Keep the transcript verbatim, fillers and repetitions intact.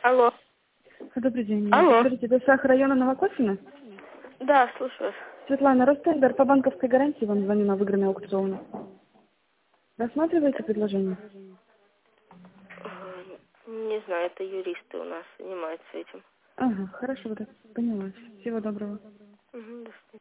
Алло. Добрый день. Алло. Скажите, это Сах района Новокосино? Да, слушаю вас. Светлана, Ростендер по банковской гарантии вам звоню на выигранный аукцион. Рассматриваете предложение? Ага, не знаю, это юристы у нас занимаются этим. Ага, хорошо, да, поняла. Всего доброго. Угу, до свидания.